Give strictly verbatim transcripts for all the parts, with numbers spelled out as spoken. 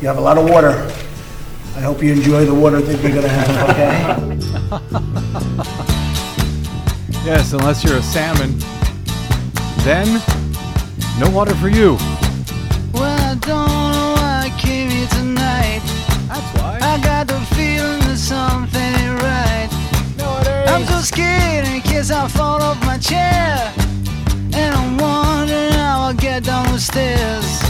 You have a lot of water. I hope you enjoy the water that you're going to have, okay? Yes, unless you're a salmon. Then, no water for you. Well, I don't know why I came here tonight. That's why. I got the feeling that something ain't right. No, it ain't. I'm so scared in case I fall off my chair. And I'm wondering how I'll get down the stairs.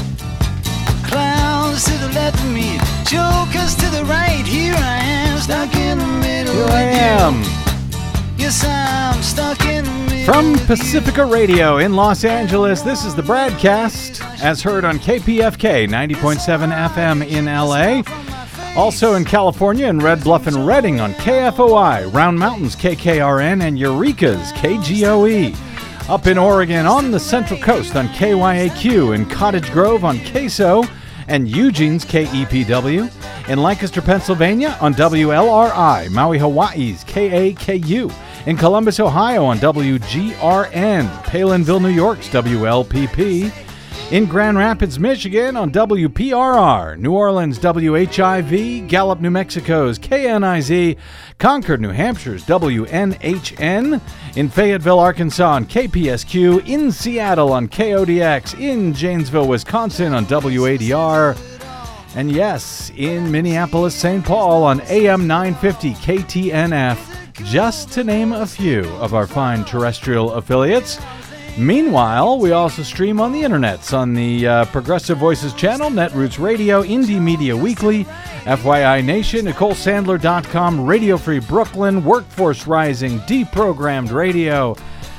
Clowns to the left of me, jokers to the right. Here I am, stuck in the middle. Here I am. Yes, I'm stuck in the middle. From Pacifica Radio in Los Angeles, this is the Bradcast, as heard on K P F K ninety point seven F M in L A. Also in California in Red Bluff and Redding on K F O I, Round Mountains K K R N, and Eureka's K G O E. Up in Oregon on the Central Coast on K Y A Q, in Cottage Grove on K S O and Eugene's K E P W, in Lancaster, Pennsylvania on W L R I, Maui, Hawaii's K A K U, in Columbus, Ohio on W G R N, Palinville, New York's W L P P, in Grand Rapids, Michigan on W P R R, New Orleans, W H I V, Gallup, New Mexico's K N I Z, Concord, New Hampshire's W N H N, in Fayetteville, Arkansas on K P S Q, in Seattle on K O D X, in Janesville, Wisconsin on W A D R, and yes, in Minneapolis, Saint Paul on A M nine fifty K T N F, just to name a few of our fine terrestrial affiliates. Meanwhile, we also stream on the internets on the uh, Progressive Voices channel, Netroots Radio, Indie Media Weekly, F Y I Nation, Nicole Sandler dot com, Radio Free Brooklyn, Workforce Rising, Deprogrammed Radio,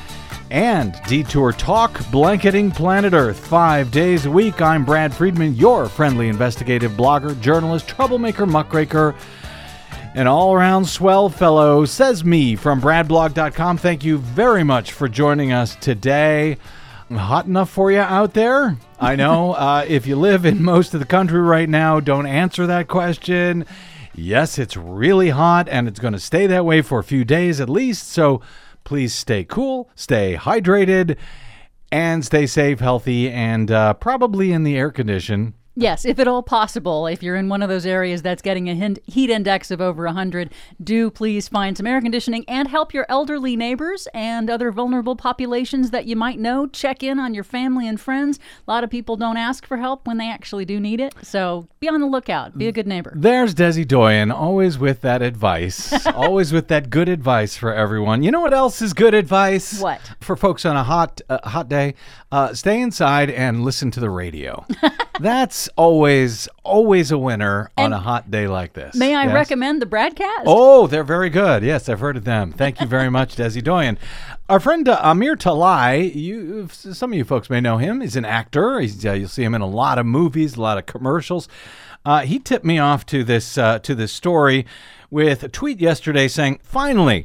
and Detour Talk, blanketing planet Earth five days a week. I'm Brad Friedman, your friendly investigative blogger, journalist, troublemaker, muckraker, an all-around swell fellow, says me from brad blog dot com. Thank you very much for joining us today. Hot enough for you out there? I know. uh, if you live in most of the country right now, don't answer that question. Yes, it's really hot, and it's going to stay that way for a few days at least, so please stay cool, stay hydrated, and stay safe, healthy, and uh, probably in the air condition. Yes, if at all possible, if you're in one of those areas that's getting a heat index of over one hundred, do please find some air conditioning and help your elderly neighbors and other vulnerable populations that you might know. Check in on your family and friends. A lot of people don't ask for help when they actually do need it, so be on the lookout. Be a good neighbor. There's Desi Doyen, always with that advice, always with that good advice for everyone. You know what else is good advice? What? For folks on a hot, uh, hot day, uh, stay inside and listen to the radio. That's always, always a winner and on a hot day like this. May I yes? recommend the Bradcast? Oh, they're very good. Yes, I've heard of them. Thank you very much, Desi Doyen. Our friend uh, Amir Talai, you, some of you folks may know him. He's an actor. He's, uh, you'll see him in a lot of movies, a lot of commercials. Uh, he tipped me off to this uh, to this story with a tweet yesterday saying, "Finally,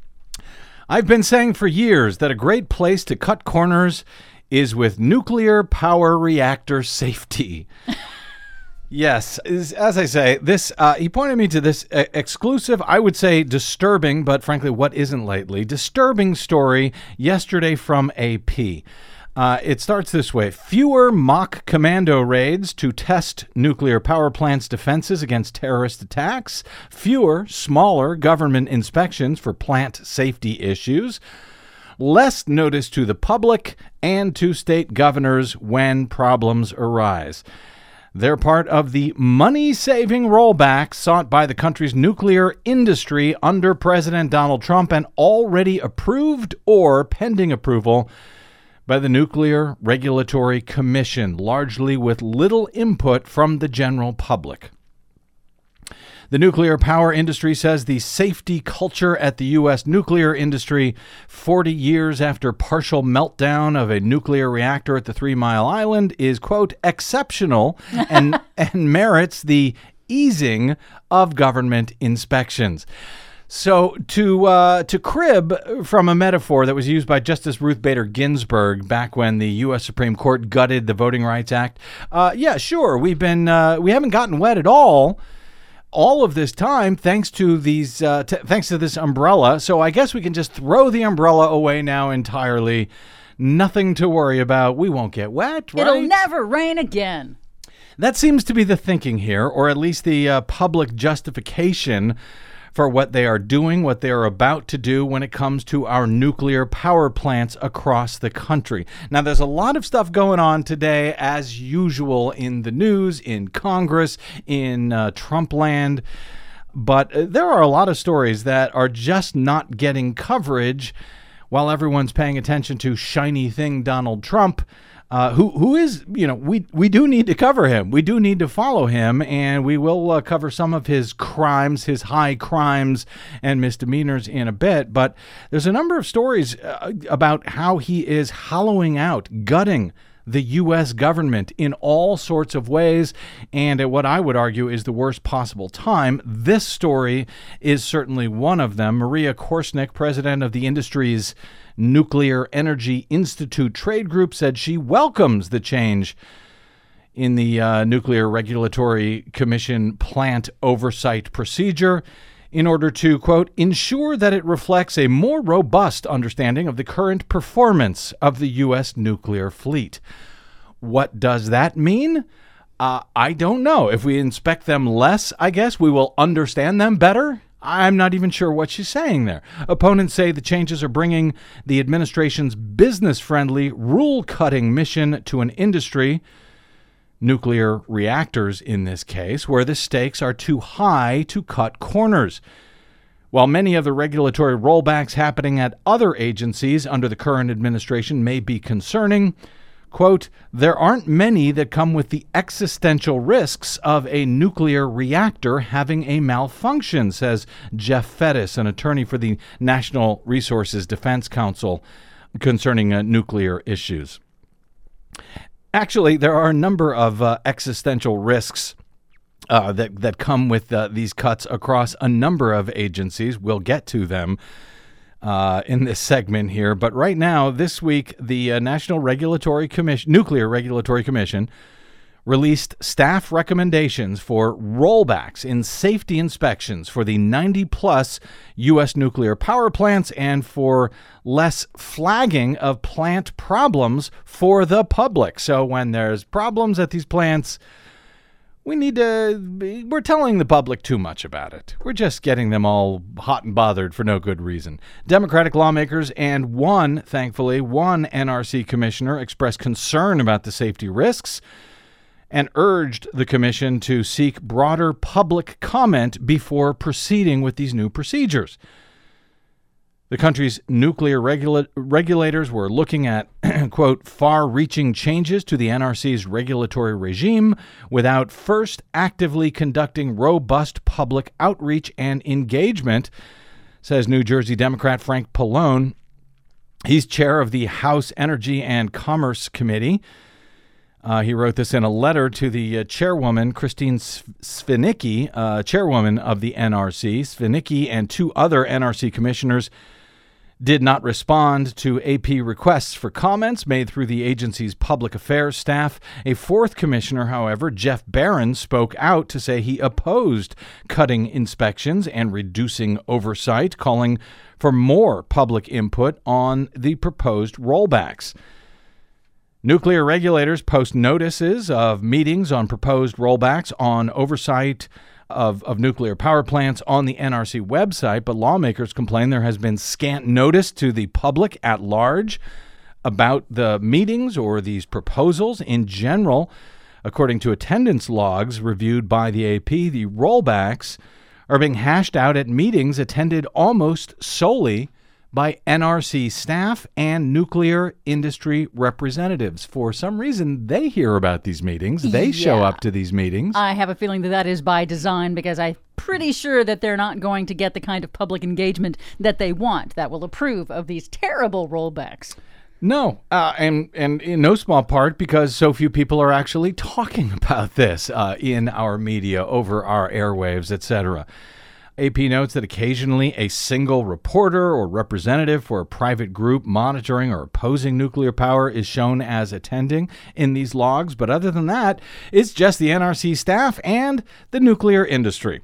I've been saying for years that a great place to cut corners is with nuclear power reactor safety." Yes, as I say, this uh, he pointed me to this uh, exclusive, I would say disturbing, but frankly, what isn't lately, disturbing story yesterday from A P. Uh, it starts this way. Fewer mock commando raids to test nuclear power plants' defenses against terrorist attacks. Fewer, smaller government inspections for plant safety issues. Less notice to the public and to state governors when problems arise. They're part of the money-saving rollback sought by the country's nuclear industry under President Donald Trump and already approved or pending approval by the Nuclear Regulatory Commission, largely with little input from the general public. The nuclear power industry says the safety culture at the U S nuclear industry, forty years after partial meltdown of a nuclear reactor at the Three Mile Island, is, quote, exceptional and, and merits the easing of government inspections. So to uh, to crib from a metaphor that was used by Justice Ruth Bader Ginsburg back when the U S Supreme Court gutted the Voting Rights Act, uh, yeah, sure, we've been uh, we haven't gotten wet at all. All of this time, thanks to these, uh, t- thanks to this umbrella. So I guess we can just throw the umbrella away now entirely. Nothing to worry about. We won't get wet, right? It'll never rain again. That seems to be the thinking here, or at least the uh, public justification for what they are doing, what they are about to do when it comes to our nuclear power plants across the country. Now, there's a lot of stuff going on today, as usual, in the news, in Congress, in uh, Trump land. But uh, there are a lot of stories that are just not getting coverage while everyone's paying attention to shiny thing Donald Trump. Uh, who who is, you know, we, we do need to cover him. We do need to follow him, and we will uh, cover some of his crimes, his high crimes and misdemeanors in a bit. But there's a number of stories uh, about how he is hollowing out, gutting the U S government in all sorts of ways, and at what I would argue is the worst possible time. This story is certainly one of them. Maria Korsnick, president of the industry's Nuclear Energy Institute trade group, said she welcomes the change in the uh, Nuclear Regulatory Commission plant oversight procedure in order to, quote, ensure that it reflects a more robust understanding of the current performance of the U S nuclear fleet. What does that mean? Uh, I don't know. If we inspect them less, I guess we will understand them better. I'm not even sure what she's saying there. Opponents say the changes are bringing the administration's business-friendly, rule-cutting mission to an industry, nuclear reactors in this case, where the stakes are too high to cut corners. While many of the regulatory rollbacks happening at other agencies under the current administration may be concerning, quote, there aren't many that come with the existential risks of a nuclear reactor having a malfunction, says Jeff Fettis, an attorney for the National Resources Defense Council concerning uh, nuclear issues. Actually, there are a number of uh, existential risks uh, that, that come with uh, these cuts across a number of agencies. We'll get to them Uh, in this segment here. But right now, this week, the uh, National Regulatory Commission, Nuclear Regulatory Commission released staff recommendations for rollbacks in safety inspections for the ninety plus U S nuclear power plants and for less flagging of plant problems for the public. So when there's problems at these plants, we need to, we're telling the public too much about it. We're just getting them all hot and bothered for no good reason. Democratic lawmakers and one, thankfully, one N R C commissioner expressed concern about the safety risks and urged the commission to seek broader public comment before proceeding with these new procedures. The country's nuclear regula- regulators were looking at, quote, far-reaching changes to the N R C's regulatory regime without first actively conducting robust public outreach and engagement, says New Jersey Democrat Frank Pallone. He's chair of the House Energy and Commerce Committee. Uh, he wrote this in a letter to the uh, chairwoman, Christine Svinicki, uh, chairwoman of the N R C. Svinicki and two other N R C commissioners did not respond to A P requests for comments made through the agency's public affairs staff. A fourth commissioner, however, Jeff Barron, spoke out to say he opposed cutting inspections and reducing oversight, calling for more public input on the proposed rollbacks. Nuclear regulators post notices of meetings on proposed rollbacks on oversight Of, of nuclear power plants on the N R C website, but lawmakers complain there has been scant notice to the public at large about the meetings or these proposals in general. According to attendance logs reviewed by the A P, the rollbacks are being hashed out at meetings attended almost solely by N R C staff and nuclear industry representatives. For some reason, they hear about these meetings. They yeah. show up to these meetings. I have a feeling that that is by design, because I'm pretty sure that they're not going to get the kind of public engagement that they want that will approve of these terrible rollbacks. No, uh, and, and in no small part because so few people are actually talking about this uh, in our media, over our airwaves, et cetera. A P notes that occasionally a single reporter or representative for a private group monitoring or opposing nuclear power is shown as attending in these logs. But other than that, it's just the N R C staff and the nuclear industry.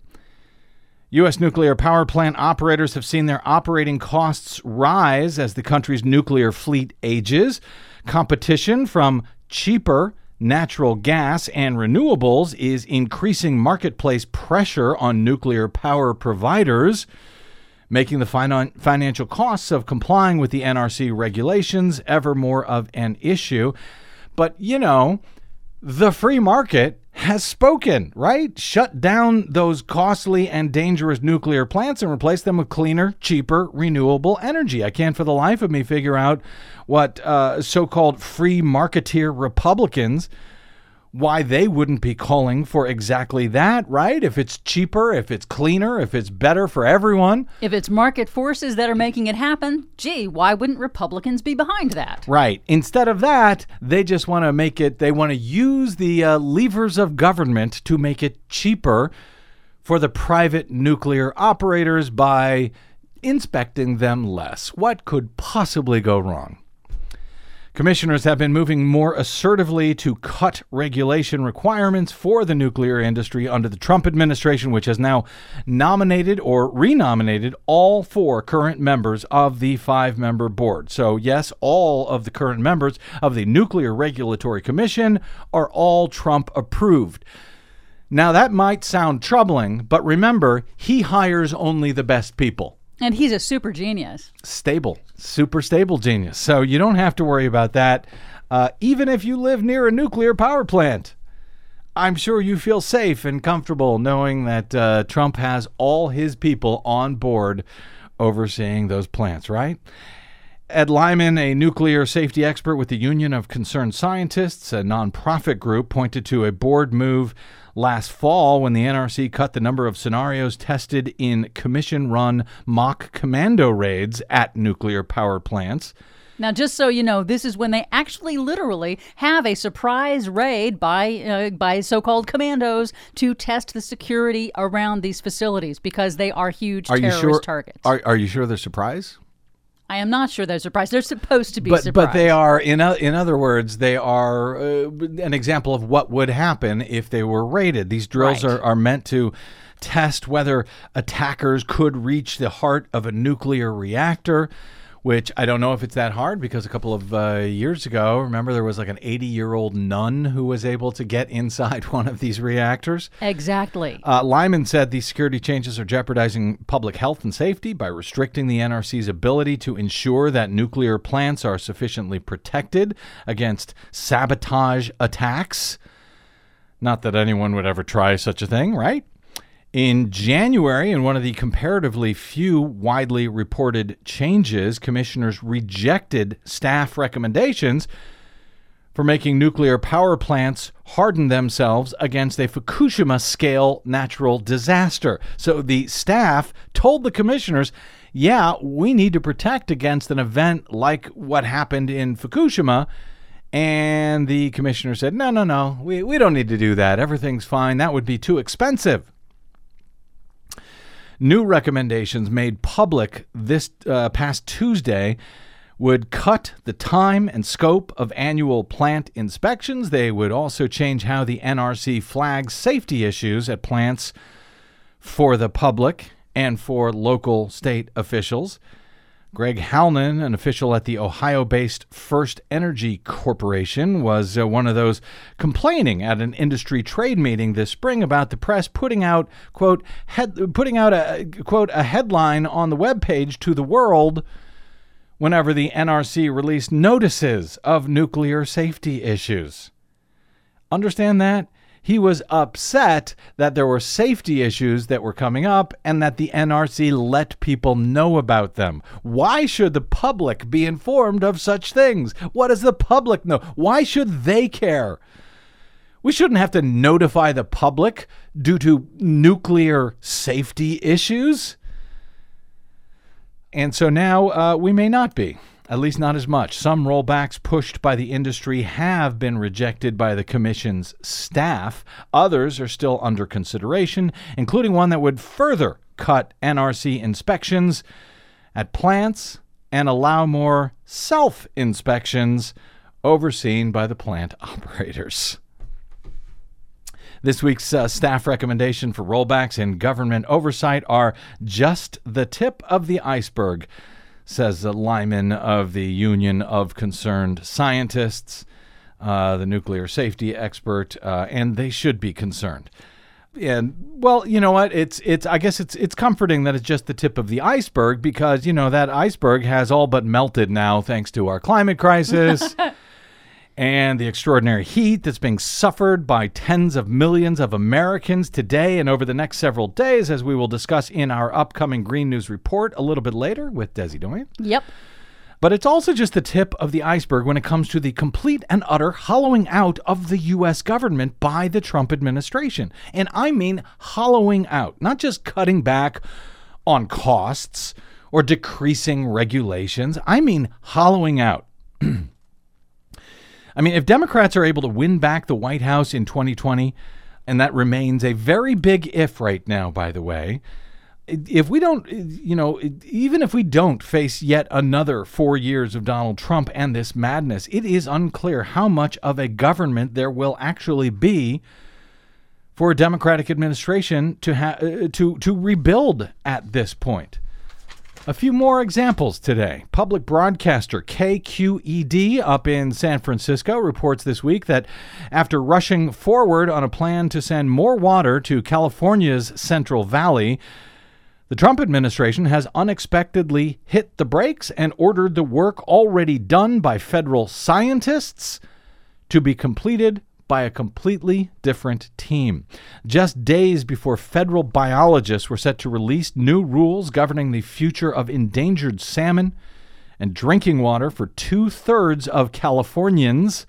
U S nuclear power plant operators have seen their operating costs rise as the country's nuclear fleet ages. Competition from cheaper natural gas and renewables is increasing marketplace pressure on nuclear power providers, making the finan- financial costs of complying with the N R C regulations ever more of an issue. But, you know, the free market has spoken, right? Shut down those costly and dangerous nuclear plants and replace them with cleaner, cheaper, renewable energy. I can't for the life of me figure out what uh, so-called free marketeer Republicans, why they wouldn't be calling for exactly that, right? If it's cheaper, if it's cleaner, if it's better for everyone. If it's market forces that are making it happen, gee, why wouldn't Republicans be behind that? Right. Instead of that, they just want to make it, they want to use the uh, levers of government to make it cheaper for the private nuclear operators by inspecting them less. What could possibly go wrong? Commissioners have been moving more assertively to cut regulation requirements for the nuclear industry under the Trump administration, which has now nominated or renominated all four current members of the five-member board. So, yes, all of the current members of the Nuclear Regulatory Commission are all Trump approved. Now, that might sound troubling, but remember, he hires only the best people. And he's a super genius. Stable, super stable genius. So you don't have to worry about that. Uh, even if you live near a nuclear power plant, I'm sure you feel safe and comfortable knowing that uh, Trump has all his people on board overseeing those plants, right? Ed Lyman, a nuclear safety expert with the Union of Concerned Scientists, a nonprofit group, pointed to a board move last fall when the N R C cut the number of scenarios tested in commission-run mock commando raids at nuclear power plants. Now, just so you know, this is when they actually literally have a surprise raid by uh, by so-called commandos to test the security around these facilities because they are huge are terrorist you sure, targets. Are, are you sure they're surprised? I am not sure they're surprised. They're supposed to be but, surprised. But they are, in, o- in other words, they are uh, an example of what would happen if they were raided. These drills Right. are, are meant to test whether attackers could reach the heart of a nuclear reactor, which I don't know if it's that hard because a couple of uh, years ago, remember, there was like an eighty-year-old nun who was able to get inside one of these reactors. Exactly. Uh, Lyman said these security changes are jeopardizing public health and safety by restricting the N R C's ability to ensure that nuclear plants are sufficiently protected against sabotage attacks. Not that anyone would ever try such a thing, right? In January, in one of the comparatively few widely reported changes, commissioners rejected staff recommendations for making nuclear power plants harden themselves against a Fukushima-scale natural disaster. So the staff told the commissioners, yeah, we need to protect against an event like what happened in Fukushima. And the commissioner said, no, no, no, we, we don't need to do that. Everything's fine. That would be too expensive. New recommendations made public this uh, past Tuesday would cut the time and scope of annual plant inspections. They would also change how the N R C flags safety issues at plants for the public and for local state officials. Greg Halnan, an official at the Ohio-based First Energy Corporation, was uh, one of those complaining at an industry trade meeting this spring about the press putting out, quote, head, putting out a, quote, a headline on the webpage to the world whenever the N R C released notices of nuclear safety issues. Understand that? He was upset that there were safety issues that were coming up and that the N R C let people know about them. Why should the public be informed of such things? What does the public know? Why should they care? We shouldn't have to notify the public due to nuclear safety issues. And so now uh, we may not be. At least not as much. Some rollbacks pushed by the industry have been rejected by the commission's staff. Others are still under consideration, including one that would further cut N R C inspections at plants and allow more self-inspections overseen by the plant operators. This week's uh, staff recommendation for rollbacks in government oversight are just the tip of the iceberg, says Lyman of the Union of Concerned Scientists. uh, the nuclear safety expert, uh, and they should be concerned. And well, you know what? It's it's. I guess it's it's comforting that it's just the tip of the iceberg, because you know that iceberg has all but melted now, thanks to our climate crisis and the extraordinary heat that's being suffered by tens of millions of Americans today and over the next several days, as we will discuss in our upcoming Green News Report a little bit later with Desi Doyen. Yep. But it's also just the tip of the iceberg when it comes to the complete and utter hollowing out of the U S government by the Trump administration. And I mean hollowing out, not just cutting back on costs or decreasing regulations. I mean hollowing out. I mean, if Democrats are able to win back the White House in twenty twenty, and that remains a very big if right now, by the way, if we don't, you know, even if we don't face yet another four years of Donald Trump and this madness, it is unclear how much of a government there will actually be for a Democratic administration to ha- to to rebuild at this point. A few more examples today. Public broadcaster K Q E D up in San Francisco reports this week that after rushing forward on a plan to send more water to California's Central Valley, the Trump administration has unexpectedly hit the brakes and ordered the work already done by federal scientists to be completed by a completely different team. Just days before federal biologists were set to release new rules governing the future of endangered salmon and drinking water for two-thirds of Californians,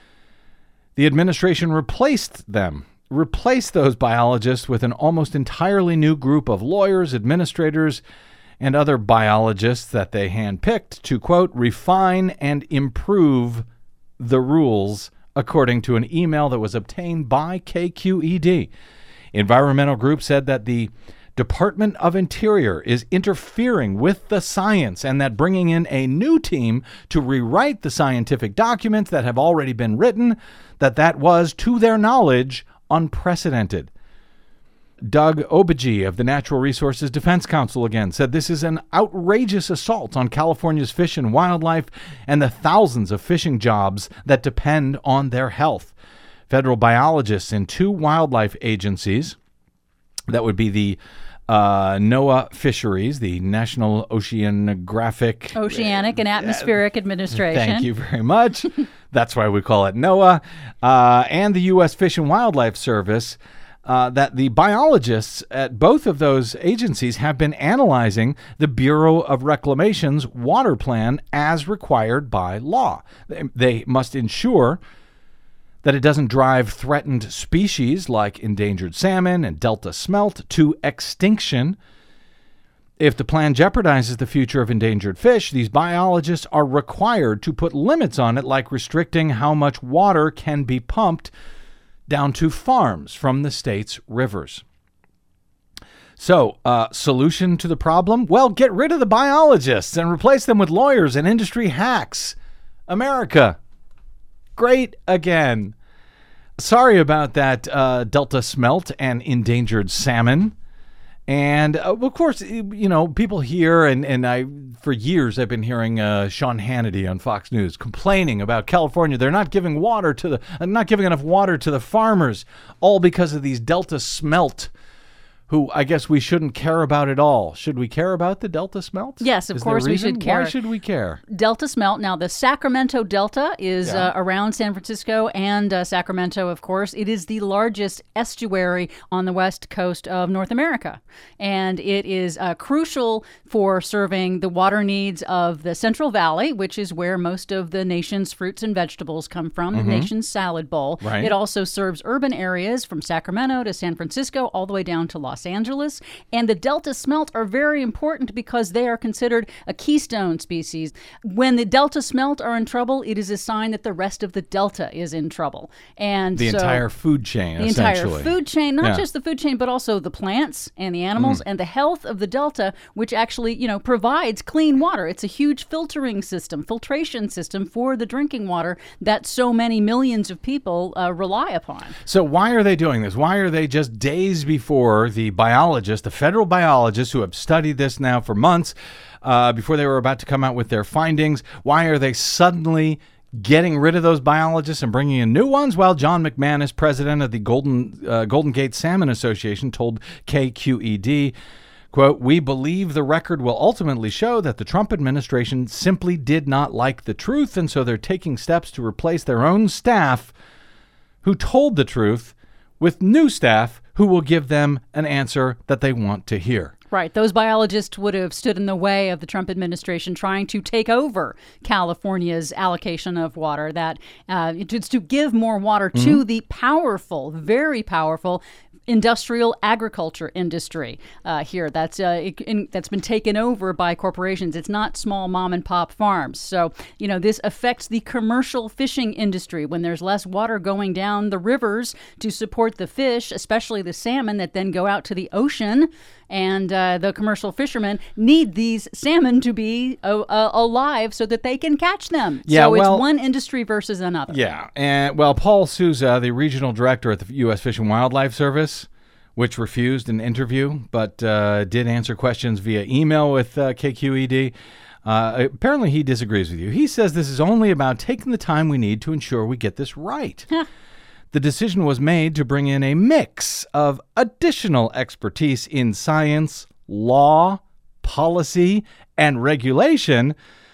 the administration replaced them. Replace those biologists with an almost entirely new group of lawyers, administrators, and other biologists that they handpicked to, quote, refine and improve the rules, according to an email that was obtained by K Q E D. Environmental groups said that the Department of Interior is interfering with the science and that bringing in a new team to rewrite the scientific documents that have already been written, that that was, to their knowledge, unprecedented. Doug Obagi of the Natural Resources Defense Council again said this is an outrageous assault on California's fish and wildlife and the thousands of fishing jobs that depend on their health. Federal biologists in two wildlife agencies, that would be the uh, NOAA Fisheries, the National Oceanographic... Oceanic and Atmospheric Administration. Thank you very much. That's why we call it NOAA. Uh, and the U S Fish and Wildlife Service, uh, that the biologists at both of those agencies have been analyzing the Bureau of Reclamation's water plan as required by law. They, they must ensure that it doesn't drive threatened species like endangered salmon and Delta smelt to extinction. If the plan jeopardizes the future of endangered fish, these biologists are required to put limits on it, like restricting how much water can be pumped down to farms from the state's rivers. So, uh, solution to the problem? Well, get rid of the biologists and replace them with lawyers and industry hacks. America, great again. Sorry about that uh, Delta smelt and endangered salmon. And, uh, of course, you know, people hear, and, and I, for years, I've been hearing uh, Sean Hannity on Fox News complaining about California. They're not giving water to the, uh, not giving enough water to the farmers, all because of these Delta smelt, who I guess we shouldn't care about at all. Should we care about the Delta smelt? Yes, of is there course a we reason? should care. Why should we care? Delta smelt. Now, the Sacramento Delta is Yeah. uh, around San Francisco and uh, Sacramento, of course. It is the largest estuary on the west coast of North America. And it is uh, crucial for serving the water needs of the Central Valley, which is where most of the nation's fruits and vegetables come from, the nation's salad bowl. Right. It also serves urban areas from Sacramento to San Francisco, all the way down to Los Angeles. And the Delta smelt are very important because they are considered a keystone species. When the Delta smelt are in trouble, it is a sign that the rest of the Delta is in trouble. And The so, entire food chain, the entire essentially. food chain, not Yeah. just the food chain, but also the plants and the animals and the health of the Delta, which actually, you know, provides clean water. It's a huge filtering system, filtration system for the drinking water that so many millions of people uh, rely upon. So why are they doing this? Why are they just days before the biologists, the federal biologists who have studied this now for months, uh, before they were about to come out with their findings, why are they suddenly getting rid of those biologists and bringing in new ones? Well, John McManus, president of the Golden uh, Golden Gate Salmon Association, told K Q E D, quote, "We believe the record will ultimately show that the Trump administration simply did not like the truth, and so they're taking steps to replace their own staff who told the truth with new staff who will give them an answer that they want to hear." Right. Those biologists would have stood in the way of the Trump administration trying to take over California's allocation of water, that uh, it's to give more water mm-hmm. to the powerful, very powerful industrial agriculture industry uh, here that's uh, in, that's been taken over by corporations. It's not small mom and pop farms. So, you know, this affects the commercial fishing industry when there's less water going down the rivers to support the fish, especially the salmon that then go out to the ocean. And uh, the commercial fishermen need these salmon to be uh, uh, alive so that they can catch them. Yeah, so it's well, one industry versus another. Yeah. And well, Paul Souza, the regional director at the U S Fish and Wildlife Service, which refused an interview but uh, did answer questions via email with uh, K Q E D. Uh, apparently, he disagrees with you. He says this is only about taking the time we need to ensure we get this right. The decision was made to bring in a mix of additional expertise in science, law, policy, and regulation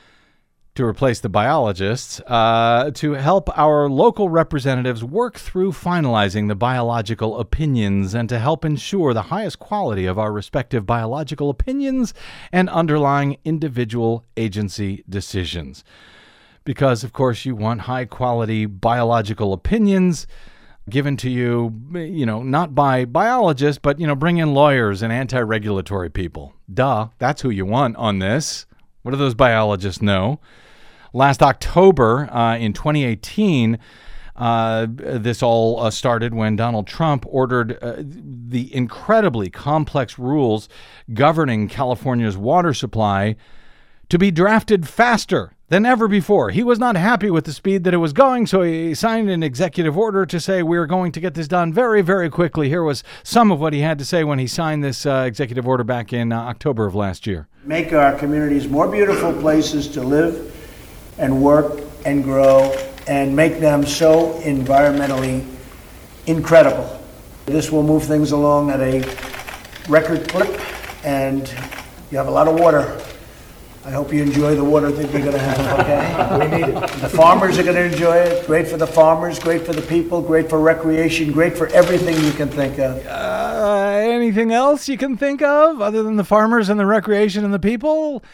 to replace the biologists, uh, to help our local representatives work through finalizing the biological opinions and to help ensure the highest quality of our respective biological opinions and underlying individual agency decisions. Because, of course, you want high-quality biological opinions given to you, you know, not by biologists, but, you know, bring in lawyers and anti-regulatory people. Duh, that's who you want on this. What do those biologists know? Last October uh, in twenty eighteen, uh, this all uh, started when Donald Trump ordered uh, the incredibly complex rules governing California's water supply to be drafted faster than ever before. He was not happy with the speed that it was going, so he signed an executive order to say we're going to get this done very, very quickly. Here was some of what he had to say when he signed this uh, executive order back in uh, October of last year. Make our communities more beautiful places to live and work and grow and make them so environmentally incredible. This will move things along at a record clip, and you have a lot of water. I hope you enjoy the water that you're going to have, okay? We need it. The farmers are going to enjoy it. Great for the farmers, great for the people, great for recreation, great for everything you can think of. Uh, anything else you can think of other than the farmers and the recreation and the people?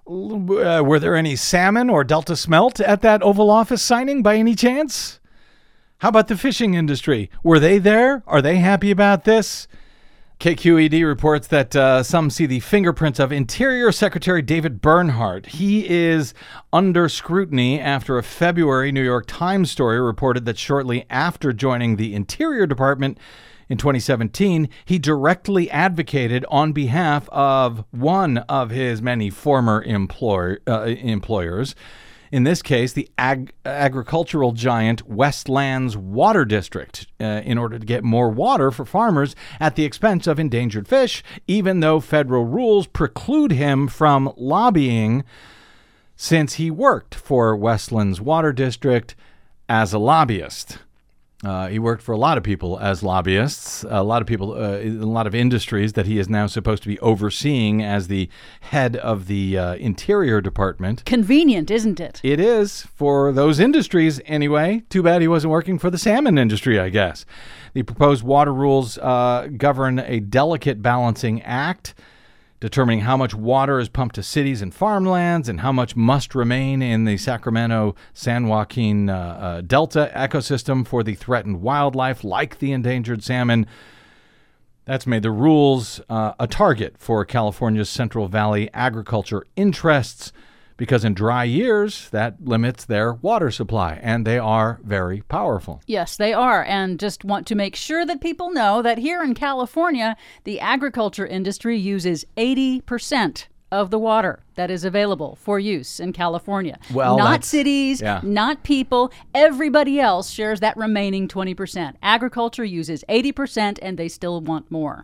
Uh, were there any salmon or Delta smelt at that Oval Office signing by any chance? How about the fishing industry? Were they there? Are they happy about this? K Q E D reports that uh, some see the fingerprints of Interior Secretary David Bernhardt. He is under scrutiny after a February New York Times story reported that shortly after joining the Interior Department in twenty seventeen, he directly advocated on behalf of one of his many former employer, uh, employers. In this case, the ag- agricultural giant Westlands Water District, uh, in order to get more water for farmers at the expense of endangered fish, even though federal rules preclude him from lobbying since he worked for Westlands Water District as a lobbyist. Uh, he worked for a lot of people as lobbyists, a lot of people, uh, a lot of industries that he is now supposed to be overseeing as the head of the uh, Interior Department. Convenient, isn't it? It is for those industries anyway. Too bad he wasn't working for the salmon industry, I guess. The proposed water rules uh, govern a delicate balancing act determining how much water is pumped to cities and farmlands and how much must remain in the Sacramento-San Joaquin uh, uh, Delta ecosystem for the threatened wildlife like the endangered salmon. That's made the rules uh, a target for California's Central Valley agriculture interests because in dry years, that limits their water supply, and they are very powerful. Yes, they are, and just want to make sure that people know that here in California, the agriculture industry uses eighty percent of the water that is available for use in California. Well, not cities, yeah. not people. Everybody else shares that remaining twenty percent. Agriculture uses eighty percent, and they still want more.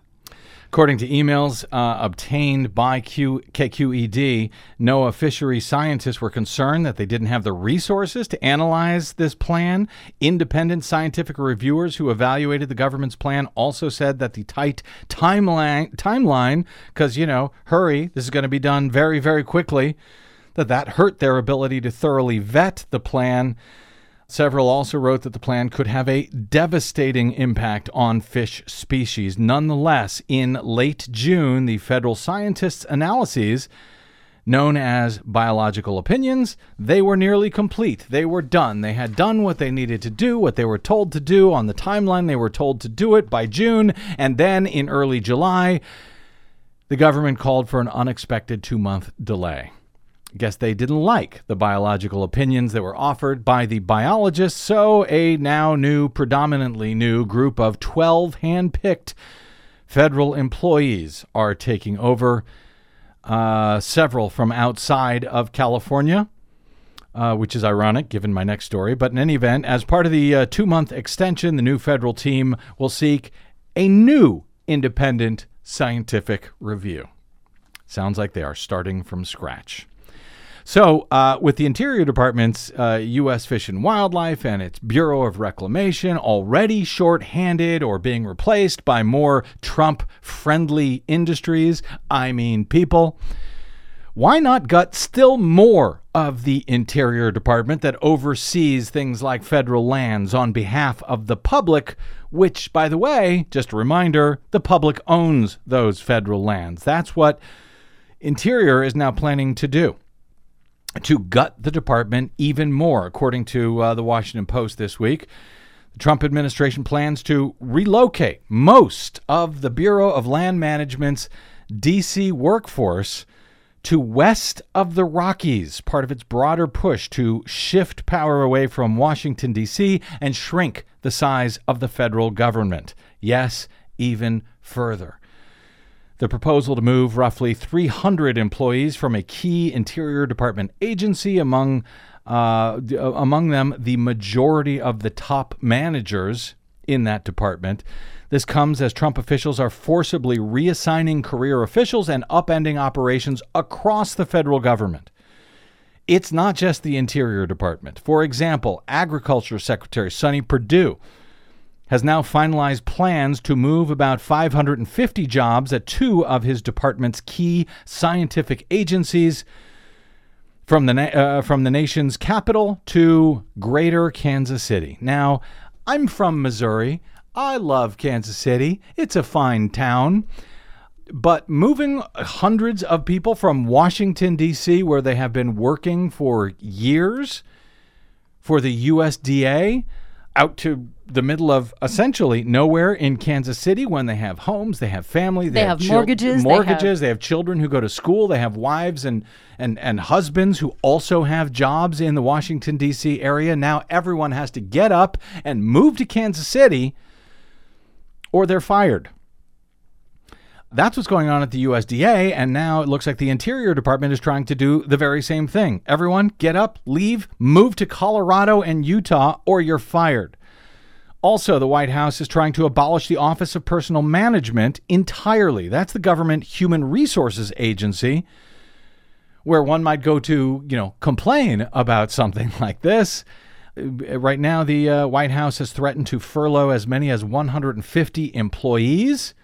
According to emails uh, obtained by Q- K Q E D, NOAA fishery scientists were concerned that they didn't have the resources to analyze this plan. Independent scientific reviewers who evaluated the government's plan also said that the tight timeline, timeline, because, you know, hurry, this is going to be done very, very quickly, that that hurt their ability to thoroughly vet the plan. Several also wrote that the plan could have a devastating impact on fish species. Nonetheless, in late June, the federal scientists' analyses, known as biological opinions, they were nearly complete. They were done. They had done what they needed to do, what they were told to do on the timeline. They were told to do it by June. And then in early July, the government called for an unexpected two-month delay. Guess they didn't like the biological opinions that were offered by the biologists, so a now new, predominantly new group of twelve hand-picked federal employees are taking over, uh, several from outside of California, uh, which is ironic given my next story. But in any event, as part of the uh, two-month extension, the new federal team will seek a new independent scientific review. Sounds like they are starting from scratch. So uh, with the Interior Department's uh, U S Fish and Wildlife and its Bureau of Reclamation already shorthanded or being replaced by more Trump-friendly industries, I mean people, why not gut still more of the Interior Department that oversees things like federal lands on behalf of the public, which, by the way, just a reminder, the public owns those federal lands. That's what Interior is now planning to do, to gut the department even more. According to uh, the Washington Post this week, the Trump administration plans to relocate most of the Bureau of Land Management's D C workforce to west of the Rockies, part of its broader push to shift power away from Washington, D C, and shrink the size of the federal government. Yes, even further. The proposal to move roughly three hundred employees from a key Interior Department agency, among uh, among them the majority of the top managers in that department. This comes as Trump officials are forcibly reassigning career officials and upending operations across the federal government. It's not just the Interior Department. For example, Agriculture Secretary Sonny Perdue has now finalized plans to move about five hundred fifty jobs at two of his department's key scientific agencies from the na- uh, from the nation's capital to Greater Kansas City. Now, I'm from Missouri. I love Kansas City. It's a fine town. But moving hundreds of people from Washington, D C, where they have been working for years for the U S D A, out to the middle of essentially nowhere in Kansas City, when they have homes, they have family, they, They have chil- mortgages, they mortgages, have- they have children who go to school, they have wives and, and, and husbands who also have jobs in the Washington, D C area. Now everyone has to get up and move to Kansas City or they're fired. That's what's going on at the U S D A, and now it looks like the Interior Department is trying to do the very same thing. Everyone, get up, leave, move to Colorado and Utah, or you're fired. Also, the White House is trying to abolish the Office of Personnel Management entirely. That's the government human resources agency where one might go to, you know, complain about something like this. Right now, the uh, White House has threatened to furlough as many as one hundred fifty employees.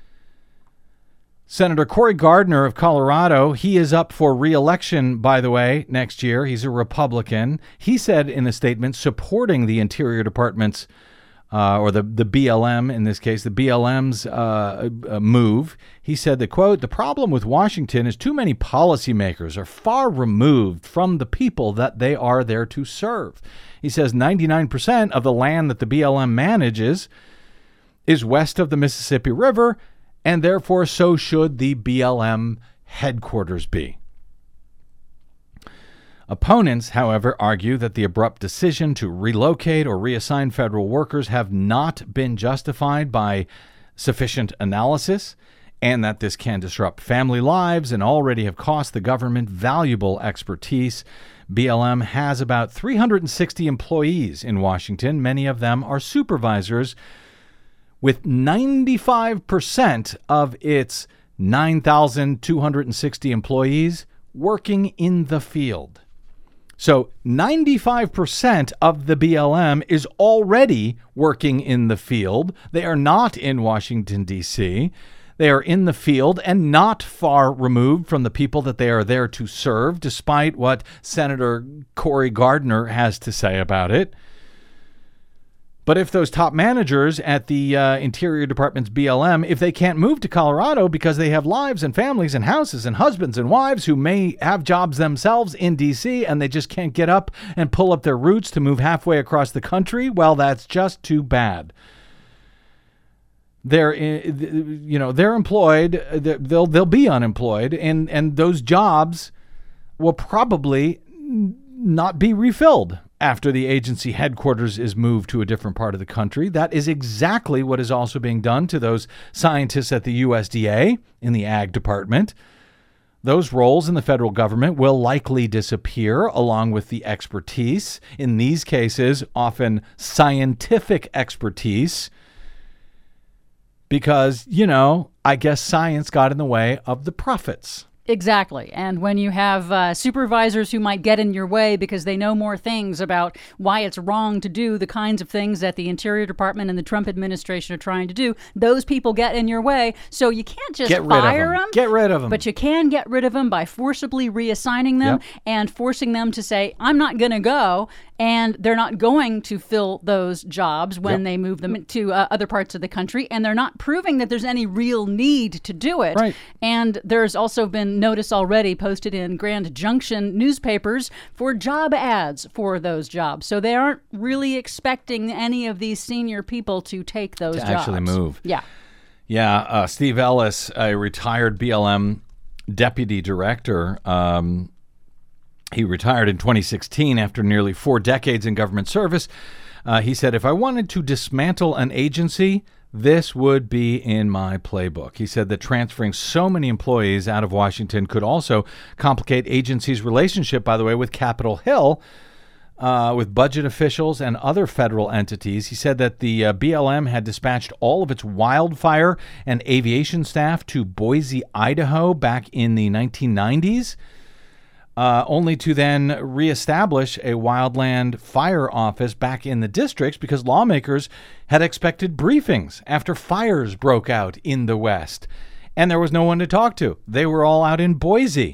Senator Cory Gardner of Colorado, he is up for re-election, by the way, next year. He's a Republican. He said in a statement supporting the Interior Department's, uh, or the, the B L M in this case, the B L M's uh, uh, move, he said that, quote, "The problem with Washington is too many policymakers are far removed from the people that they are there to serve." He says ninety-nine percent of the land that the B L M manages is west of the Mississippi River, and therefore so should the B L M headquarters be. Opponents, however, argue that the abrupt decision to relocate or reassign federal workers have not been justified by sufficient analysis, and that this can disrupt family lives and already have cost the government valuable expertise. B L M has about three hundred sixty employees in Washington. Many of them are supervisors, with ninety-five percent of its nine thousand two hundred sixty employees working in the field. So ninety-five percent of the B L M is already working in the field. They are not in Washington, D C. They are in the field and not far removed from the people that they are there to serve, despite what Senator Cory Gardner has to say about it. But if those top managers at the uh, Interior Department's B L M, if they can't move to Colorado because they have lives and families and houses and husbands and wives who may have jobs themselves in D C and they just can't get up and pull up their roots to move halfway across the country, well, that's just too bad. They're, you know, they're employed. They'll they'll be unemployed, and and those jobs will probably not be refilled after the agency headquarters is moved to a different part of the country. That is exactly what is also being done to those scientists at the U S D A in the Ag Department. Those roles in the federal government will likely disappear along with the expertise. In these cases, often scientific expertise. Because, you know, I guess science got in the way of the profits. Exactly. And when you have uh, supervisors who might get in your way because they know more things about why it's wrong to do the kinds of things that the Interior Department and the Trump administration are trying to do, those people get in your way. So you can't just get fire rid of them. them. Get rid of them. But you can get rid of them by forcibly reassigning them Yep. and forcing them to say, I'm not going to go. And they're not going to fill those jobs when Yep. they move them to uh, other parts of the country. And they're not proving that there's any real need to do it. Right. And there's also been notice already posted in Grand Junction newspapers for job ads for those jobs. So they aren't really expecting any of these senior people to take those To jobs. actually move. Yeah. Yeah. Uh, Steve Ellis, a retired B L M deputy director, um, he retired in twenty sixteen after nearly four decades in government service. Uh, he said, if I wanted to dismantle an agency, this would be in my playbook. He said that transferring so many employees out of Washington could also complicate agency's relationship, by the way, with Capitol Hill, uh, with budget officials and other federal entities. He said that the uh, B L M had dispatched all of its wildfire and aviation staff to Boise, Idaho back in the nineteen nineties. Uh, only to then reestablish a wildland fire office back in the districts because lawmakers had expected briefings after fires broke out in the West. And there was no one to talk to. They were all out in Boise.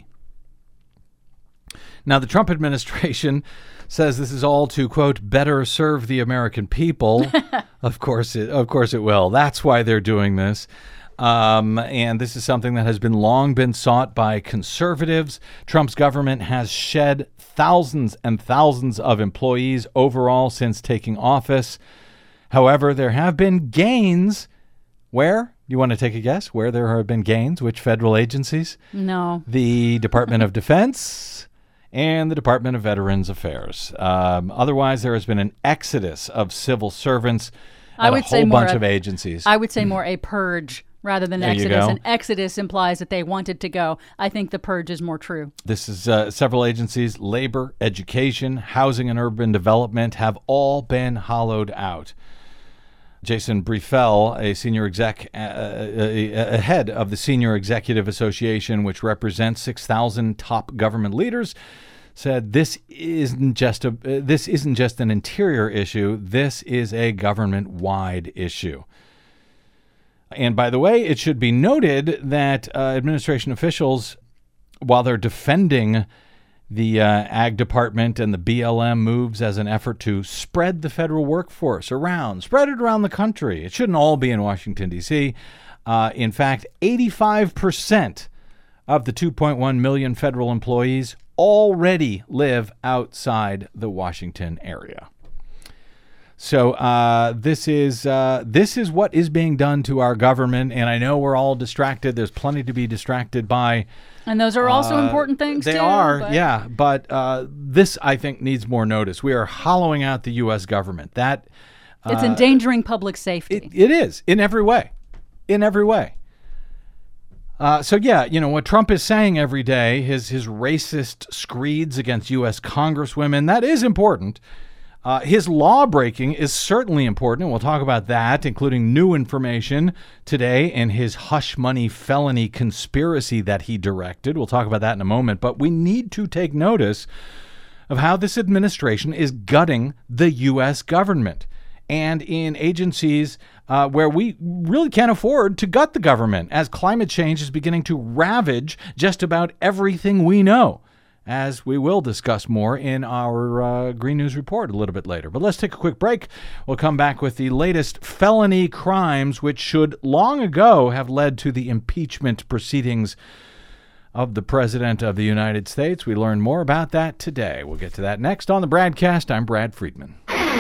Now, the Trump administration says this is all to, quote, better serve the American people. Of course it, of course it will. That's why they're doing this. Um, and this is something that has been long been sought by conservatives. Trump's government has shed thousands and thousands of employees overall since taking office. However, there have been gains. Where? You want to take a guess where there have been gains? Which federal agencies? No. The Department of Defense and the Department of Veterans Affairs. Um, otherwise, there has been an exodus of civil servants I at would a whole say more bunch a- of agencies. I would say more a purge rather than There you exodus. go. An exodus implies that they wanted to go. I think the purge is more true. This is uh, several agencies, labor, education, housing and urban development, have all been hollowed out. Jason Briefel, a senior exec, uh, a, a head of the Senior Executive Association, which represents six thousand top government leaders, said this isn't just a uh, this isn't just an interior issue. This is a government-wide issue. And by the way, it should be noted that uh, administration officials, while they're defending the uh, Ag Department and the B L M moves as an effort to spread the federal workforce around, spread it around the country. It shouldn't all be in Washington, D C. Uh, in fact, eighty-five percent of the two point one million federal employees already live outside the Washington area. So uh, this is uh, this is what is being done to our government, and I know we're all distracted. There's plenty to be distracted by. And those are also Uh, important things, They too. are, but- yeah. But uh, this, I think, needs more notice. We are hollowing out the U S government. That It's endangering public safety. it, it is in every way, in every way. Uh, so yeah, you know what Trump is saying every day, his his racist screeds against U S congresswomen, that is important. Uh, his law breaking is certainly important, and we'll talk about that, including new information today in his hush money felony conspiracy that he directed. We'll talk about that in a moment, but we need to take notice of how this administration is gutting the U S government and in agencies uh, where we really can't afford to gut the government, as climate change is beginning to ravage just about everything we know, as we will discuss more in our uh, Green News Report a little bit later. But let's take a quick break. We'll come back with the latest felony crimes, which should long ago have led to the impeachment proceedings of the President of the United States. We learn more about that today. We'll get to that next on the Bradcast. I'm Brad Friedman.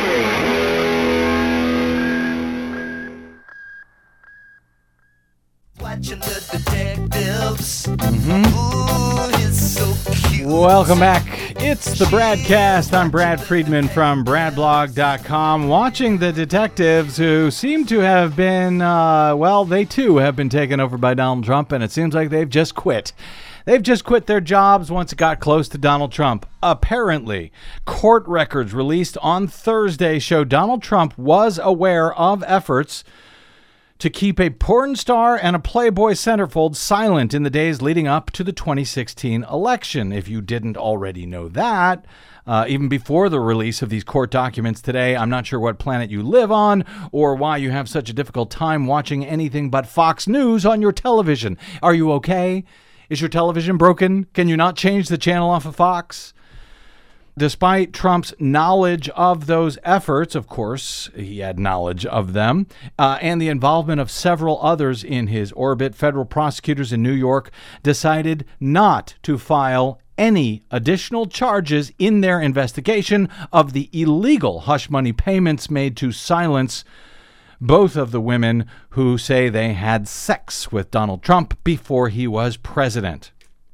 Watching the detectives. Mm-hmm. Ooh, it's so cute. Welcome back. It's the Bradcast. I'm Brad Friedman from brad blog dot com. Watching the detectives who seem to have been, uh, well, they too have been taken over by Donald Trump, and it seems like they've just quit. They've just quit their jobs once it got close to Donald Trump. Apparently, court records released on Thursday show Donald Trump was aware of efforts to keep a porn star and a Playboy centerfold silent in the days leading up to the twenty sixteen election. If you didn't already know that, uh, even before the release of these court documents today, I'm not sure what planet you live on or why you have such a difficult time watching anything but Fox News on your television. Are you okay? Is your television broken? Can you not change the channel off of Fox? Despite Trump's knowledge of those efforts, of course, he had knowledge of them, uh, and the involvement of several others in his orbit, federal prosecutors in New York decided not to file any additional charges in their investigation of the illegal hush money payments made to silence both of the women who say they had sex with Donald Trump before he was president.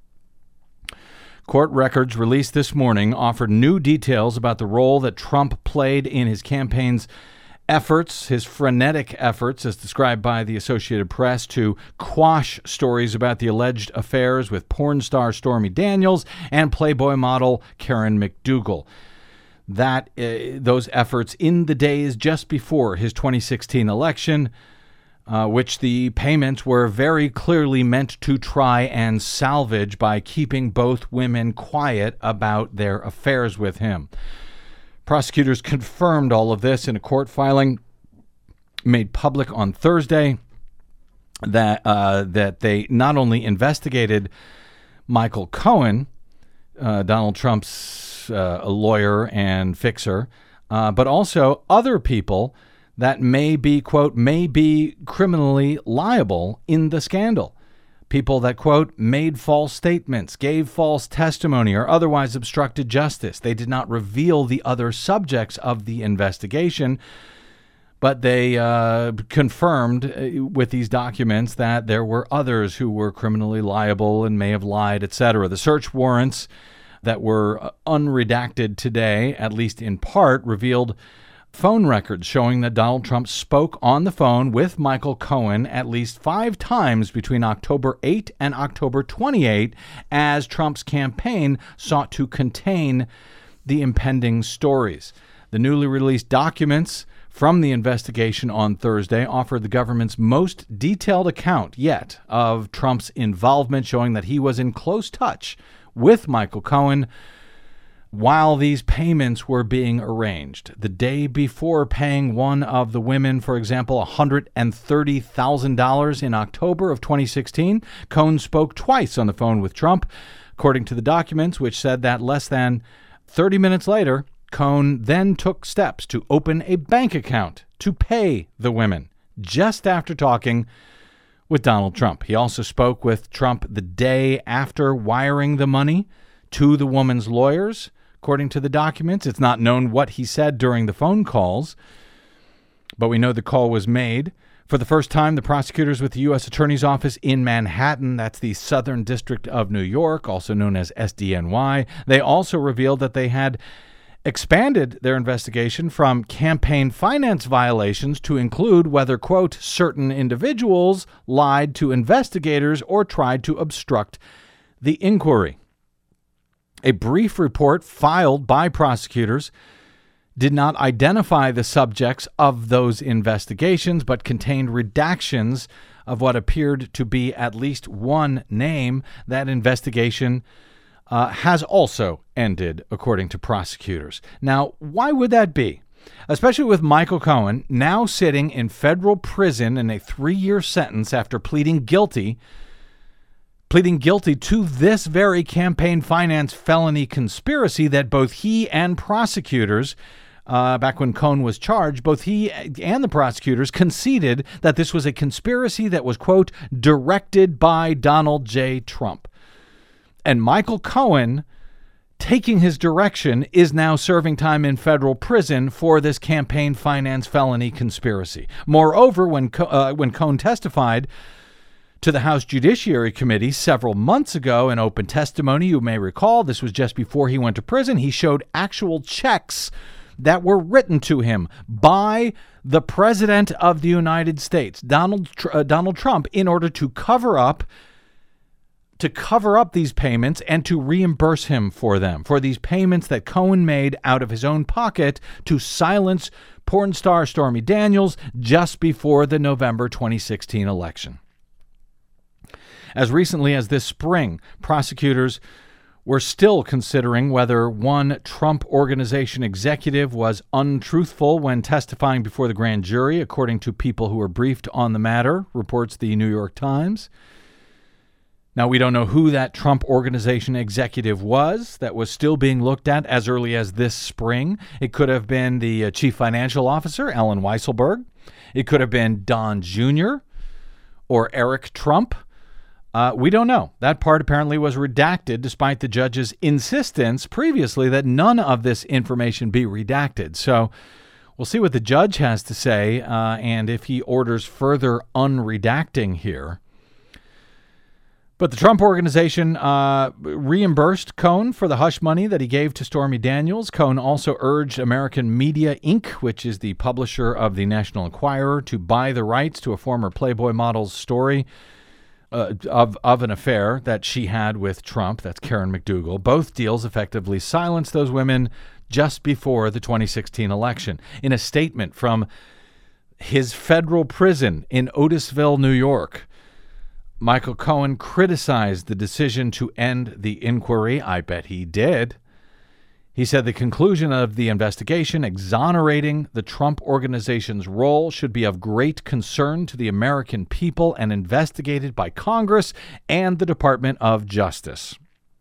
Court records released this morning offered new details about the role that Trump played in his campaign's efforts, his frenetic efforts, as described by the Associated Press, to quash stories about the alleged affairs with porn star Stormy Daniels and Playboy model Karen McDougal. That uh, those efforts in the days just before his twenty sixteen election, Uh, which the payments were very clearly meant to try and salvage by keeping both women quiet about their affairs with him. Prosecutors confirmed all of this in a court filing made public on Thursday that uh, that they not only investigated Michael Cohen, uh, Donald Trump's uh, lawyer and fixer, uh, but also other people that may be, quote, may be criminally liable in the scandal. People that, quote, made false statements, gave false testimony, or otherwise obstructed justice. They did not reveal the other subjects of the investigation, but they uh, confirmed uh, with these documents that there were others who were criminally liable and may have lied, et cetera. The search warrants that were unredacted today, at least in part, revealed phone records showing that Donald Trump spoke on the phone with Michael Cohen at least five times between October eighth and October twenty-eighth as Trump's campaign sought to contain the impending stories. The newly released documents from the investigation on Thursday offered the government's most detailed account yet of Trump's involvement, showing that he was in close touch with Michael Cohen while these payments were being arranged. The day before paying one of the women, for example, one hundred thirty thousand dollars in October of twenty sixteen, Cohen spoke twice on the phone with Trump, according to the documents, which said that less than thirty minutes later, Cohen then took steps to open a bank account to pay the women, just after talking with Donald Trump. He also spoke with Trump the day after wiring the money to the woman's lawyers. According to the documents, it's not known what he said during the phone calls, but we know the call was made. For the first time, the prosecutors with the U S Attorney's Office in Manhattan, that's the Southern District of New York, also known as S D N Y, they also revealed that they had expanded their investigation from campaign finance violations to include whether, quote, certain individuals lied to investigators or tried to obstruct the inquiry. A brief report filed by prosecutors did not identify the subjects of those investigations, but contained redactions of what appeared to be at least one name. That investigation uh, has also ended, according to prosecutors. Now, why would that be? Especially with Michael Cohen now sitting in federal prison in a three-year sentence after pleading guilty, pleading guilty to this very campaign finance felony conspiracy that both he and prosecutors, uh, back when Cohen was charged, both he and the prosecutors conceded that this was a conspiracy that was, quote, directed by Donald J. Trump. And Michael Cohen, taking his direction, is now serving time in federal prison for this campaign finance felony conspiracy. Moreover, when Co- uh, when Cohen testified to the House Judiciary Committee several months ago in open testimony, you may recall, this was just before he went to prison, he showed actual checks that were written to him by the President of the United States, Donald uh, Donald Trump, in order to cover up to cover up these payments and to reimburse him for them, for these payments that Cohen made out of his own pocket to silence porn star Stormy Daniels just before the November twenty sixteen election. As recently as this spring, prosecutors were still considering whether one Trump Organization executive was untruthful when testifying before the grand jury, according to people who were briefed on the matter, reports the New York Times. Now, we don't know who that Trump Organization executive was that was still being looked at as early as this spring. It could have been the uh, chief financial officer, Alan Weisselberg. It could have been Don Junior or Eric Trump. Uh, we don't know. That part apparently was redacted, despite the judge's insistence previously that none of this information be redacted. So we'll see what the judge has to say uh, and if he orders further unredacting here. But the Trump Organization uh, reimbursed Cohen for the hush money that he gave to Stormy Daniels. Cohen also urged American Media Incorporated, which is the publisher of the National Enquirer, to buy the rights to a former Playboy model's story uh, of, of an affair that she had with Trump. That's Karen McDougal. Both deals effectively silenced those women just before the twenty sixteen election. In a statement from his federal prison in Otisville, New York, Michael Cohen criticized the decision to end the inquiry. I bet he did. He said the conclusion of the investigation, exonerating the Trump Organization's role, should be of great concern to the American people and investigated by Congress and the Department of Justice.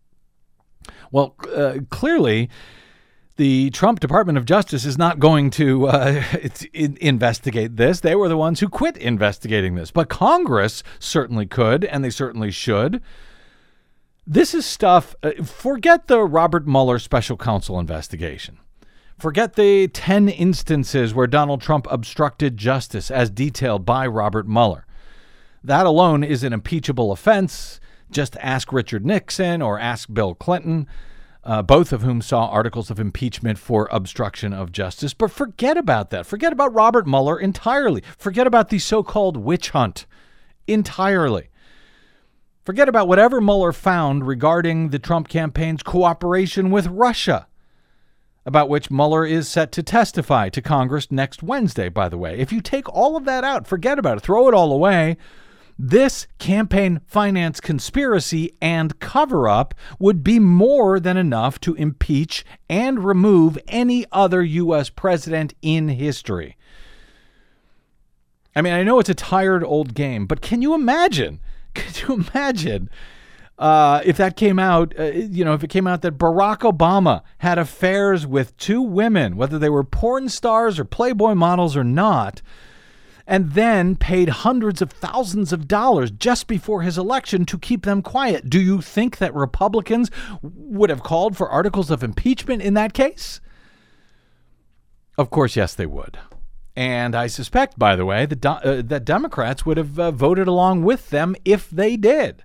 Well, uh, clearly, the Trump Department of Justice is not going to uh, investigate this. They were the ones who quit investigating this. But Congress certainly could, and they certainly should. This is stuff, uh, forget the Robert Mueller special counsel investigation. Forget the ten instances where Donald Trump obstructed justice as detailed by Robert Mueller. That alone is an impeachable offense. Just ask Richard Nixon or ask Bill Clinton. Uh, both of whom saw articles of impeachment for obstruction of justice. But forget about that. Forget about Robert Mueller entirely. Forget about the so-called witch hunt entirely. Forget about whatever Mueller found regarding the Trump campaign's cooperation with Russia, about which Mueller is set to testify to Congress next Wednesday, by the way. If you take all of that out, forget about it, throw it all away, this campaign finance conspiracy and cover-up would be more than enough to impeach and remove any other U S president in history. I mean, I know it's a tired old game, but can you imagine? Could you imagine uh, if that came out, uh, you know, if it came out that Barack Obama had affairs with two women, whether they were porn stars or Playboy models or not, and then paid hundreds of thousands of dollars just before his election to keep them quiet. Do you think that Republicans would have called for articles of impeachment in that case? Of course, yes, they would. And I suspect, by the way, that, do- uh, that Democrats would have uh, voted along with them if they did.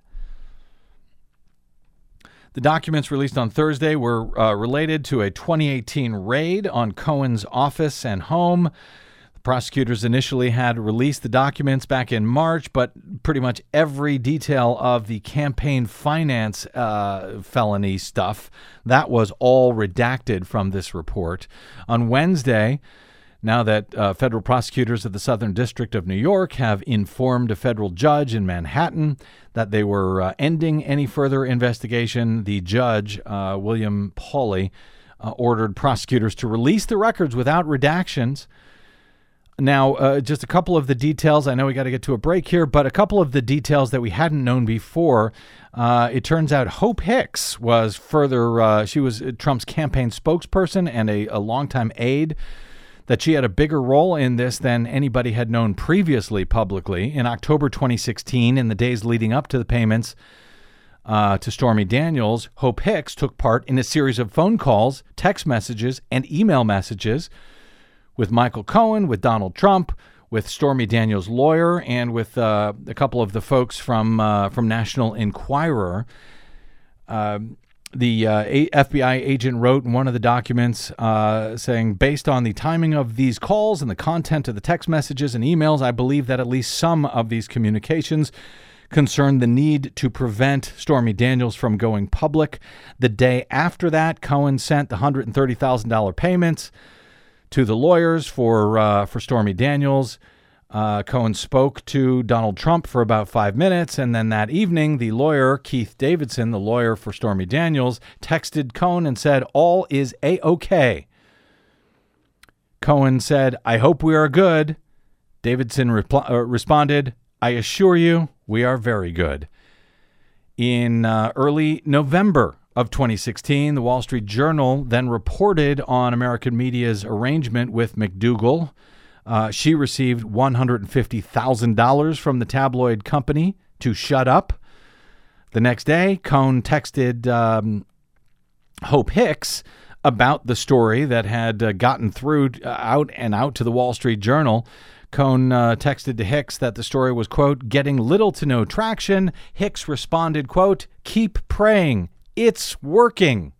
The documents released on Thursday were uh, related to a twenty eighteen raid on Cohen's office and home. The prosecutors initially had released the documents back in March, but pretty much every detail of the campaign finance uh, felony stuff, that was all redacted from this report. On Wednesday, now that uh, federal prosecutors of the Southern District of New York have informed a federal judge in Manhattan that they were uh, ending any further investigation, the judge, uh, William Pauley, uh, ordered prosecutors to release the records without redactions. Now, uh, just a couple of the details. I know we got to get to a break here, but a couple of the details that we hadn't known before. Uh, it turns out Hope Hicks was further, uh, she was Trump's campaign spokesperson and a, a longtime aide, that she had a bigger role in this than anybody had known previously publicly. In October twenty sixteen, in the days leading up to the payments uh, to Stormy Daniels, Hope Hicks took part in a series of phone calls, text messages, and email messages with Michael Cohen, with Donald Trump, with Stormy Daniels' lawyer, and with uh, a couple of the folks from uh, from National Enquirer. Uh, The uh, F B I agent wrote in one of the documents uh, saying, based on the timing of these calls and the content of the text messages and emails, I believe that at least some of these communications concern the need to prevent Stormy Daniels from going public. The day after that, Cohen sent the one hundred thirty thousand dollars payments to the lawyers for uh, for Stormy Daniels. Uh, Cohen spoke to Donald Trump for about five minutes, and then that evening, the lawyer, Keith Davidson, the lawyer for Stormy Daniels, texted Cohen and said, all is A-OK. Cohen said, I hope we are good. Davidson repl- uh, responded, I assure you, we are very good. In uh, early November of twenty sixteen, the Wall Street Journal then reported on American media's arrangement with McDougal. Uh, she received one hundred fifty thousand dollars from the tabloid company to shut up. The next day, Cohen texted um, Hope Hicks about the story that had uh, gotten through uh, out and out to the Wall Street Journal. Cohen uh, texted to Hicks that the story was, quote, getting little to no traction. Hicks responded, quote, keep praying. It's working.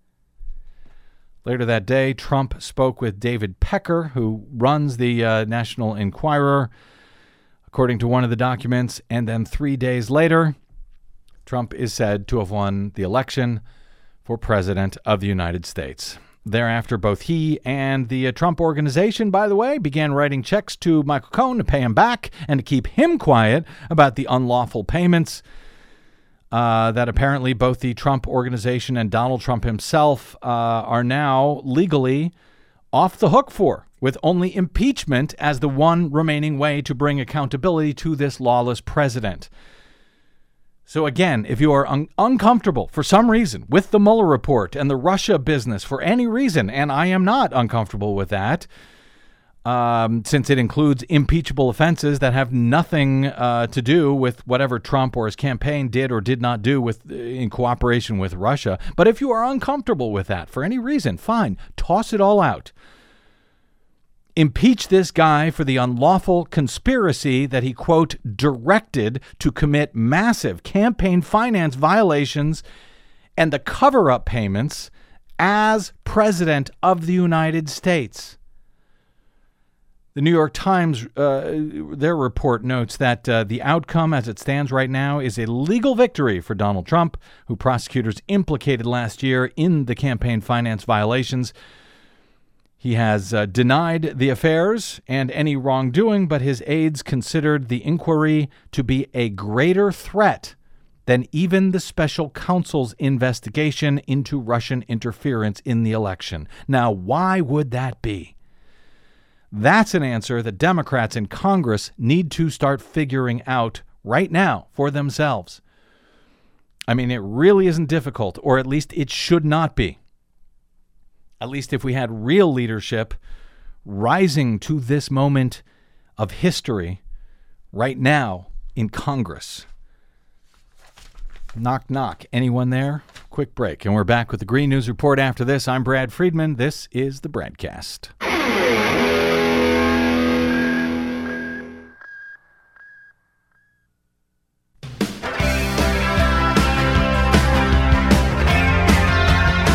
Later that day, Trump spoke with David Pecker, who runs the uh, National Enquirer, according to one of the documents. And then three days later, Trump is said to have won the election for president of the United States. Thereafter, both he and the uh, Trump Organization, by the way, began writing checks to Michael Cohen to pay him back and to keep him quiet about the unlawful payments Uh, that apparently both the Trump Organization and Donald Trump himself uh, are now legally off the hook for, with only impeachment as the one remaining way to bring accountability to this lawless president. So again, if you are un- uncomfortable for some reason with the Mueller report and the Russia business for any reason, and I am not uncomfortable with that, Um, since it includes impeachable offenses that have nothing uh, to do with whatever Trump or his campaign did or did not do with in cooperation with Russia. But if you are uncomfortable with that for any reason, fine, toss it all out. Impeach this guy for the unlawful conspiracy that he, quote, directed to commit massive campaign finance violations and the cover-up payments as president of the United States. The New York Times, uh, their report notes that uh, the outcome as it stands right now is a legal victory for Donald Trump, who prosecutors implicated last year in the campaign finance violations. He has uh, denied the affairs and any wrongdoing, but his aides considered the inquiry to be a greater threat than even the special counsel's investigation into Russian interference in the election. Now, why would that be? That's an answer that Democrats in Congress need to start figuring out right now for themselves. I mean, it really isn't difficult, or at least it should not be. At least if we had real leadership rising to this moment of history right now in Congress. Knock, knock. Anyone there? Quick break. And we're back with the Green News Report after this. I'm Brad Friedman. This is the Bradcast.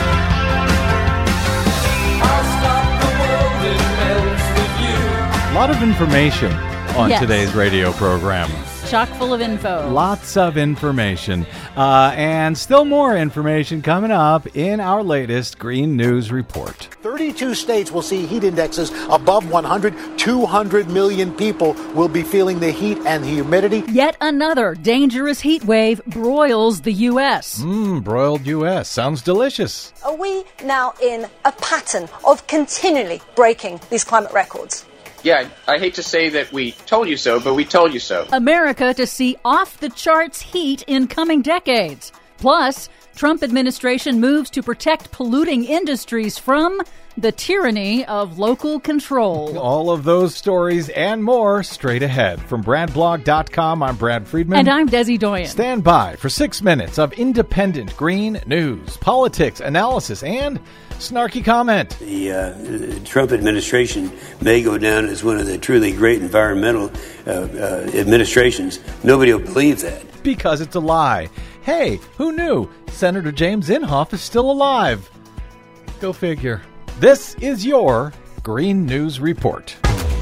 A lot of information on Yes. today's radio program. Chock full of info. Lots of information. Uh, and still more information coming up in our latest Green News Report. thirty-two states will see heat indexes above one hundred. two hundred million people will be feeling the heat and the humidity. Yet another dangerous heat wave broils the U S. Mmm, broiled U S. Sounds delicious. Are we now in a pattern of continually breaking these climate records? Yeah, I hate to say that we told you so, but we told you so. America to see off-the-charts heat in coming decades. Plus, Trump administration moves to protect polluting industries from the tyranny of local control. All of those stories and more straight ahead. From brad blog dot com, I'm Brad Friedman. And I'm Desi Doyen. Stand by for six minutes of independent green news, politics, analysis, and snarky comment. The uh, Trump administration may go down as one of the truly great environmental uh, uh, administrations. Nobody will believe that. Because it's a lie. Hey, who knew? Senator James Inhofe is still alive. Go figure. This is your Green News Report.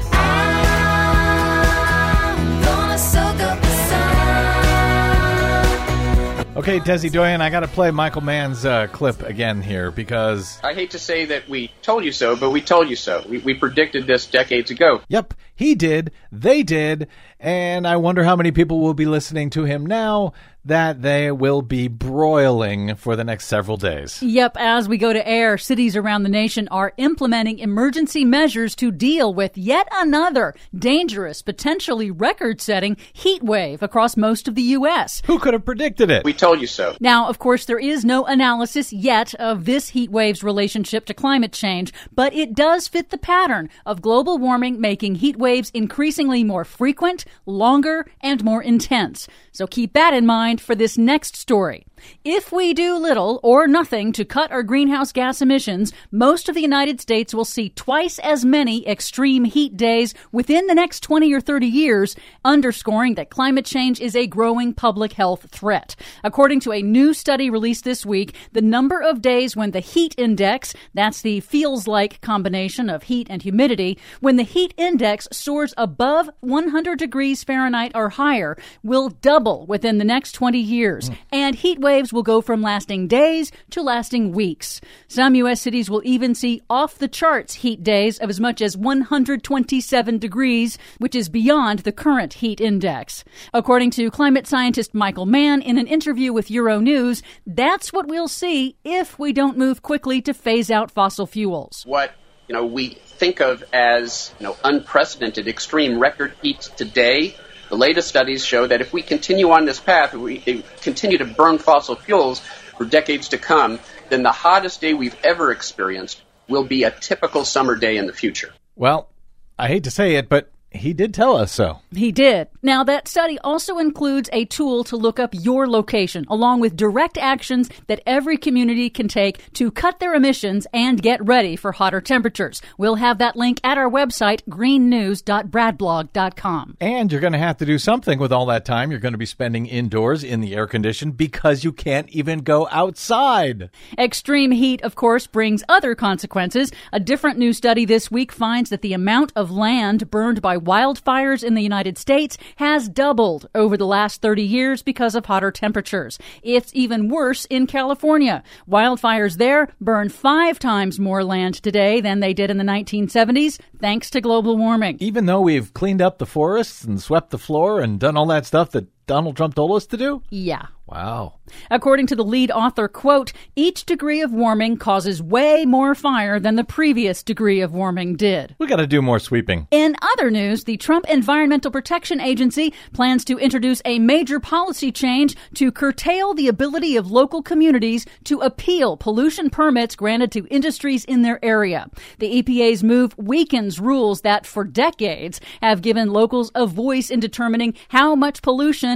Okay, Desi Doyen, I got to play Michael Mann's uh, clip again here because... I hate to say that we told you so, but we told you so. We, we predicted this decades ago. Yep, he did, they did, and I wonder how many people will be listening to him now that they will be broiling for the next several days. Yep, as we go to air, cities around the nation are implementing emergency measures to deal with yet another dangerous, potentially record-setting heat wave across most of the U S. Who could have predicted it? We told you so. Now, of course, there is no analysis yet of this heat wave's relationship to climate change, but it does fit the pattern of global warming making heat waves increasingly more frequent, longer, and more intense. So keep that in mind for this next story. If we do little or nothing to cut our greenhouse gas emissions, most of the United States will see twice as many extreme heat days within the next twenty or thirty years, underscoring that climate change is a growing public health threat. According to a new study released this week, the number of days when the heat index, that's the feels-like combination of heat and humidity, when the heat index soars above one hundred degrees Fahrenheit or higher, will double within the next twenty years. Mm. And heat waves waves will go from lasting days to lasting weeks. Some U S cities will even see off-the-charts heat days of as much as one hundred twenty-seven degrees, which is beyond the current heat index. According to climate scientist Michael Mann in an interview with Euronews, that's what we'll see if we don't move quickly to phase out fossil fuels. What, you know, we think of as, you know, unprecedented extreme record heats today, the latest studies show that if we continue on this path, we continue to burn fossil fuels for decades to come, then the hottest day we've ever experienced will be a typical summer day in the future. Well, I hate to say it, but he did tell us so. He did. Now, that study also includes a tool to look up your location, along with direct actions that every community can take to cut their emissions and get ready for hotter temperatures. We'll have that link at our website, green news dot brad blog dot com. And you're going to have to do something with all that time you're going to be spending indoors in the air condition because you can't even go outside. Extreme heat, of course, brings other consequences. A different new study this week finds that the amount of land burned by wildfires in the United States has doubled over the last thirty years because of hotter temperatures. It's even worse in California. Wildfires there burn five times more land today than they did in the nineteen seventies, thanks to global warming. Even though we've cleaned up the forests and swept the floor and done all that stuff that Donald Trump told us to do? Yeah. Wow. According to the lead author, quote, each degree of warming causes way more fire than the previous degree of warming did. We got to do more sweeping. In other news, the Trump Environmental Protection Agency plans to introduce a major policy change to curtail the ability of local communities to appeal pollution permits granted to industries in their area. The E P A's move weakens rules that for decades have given locals a voice in determining how much pollution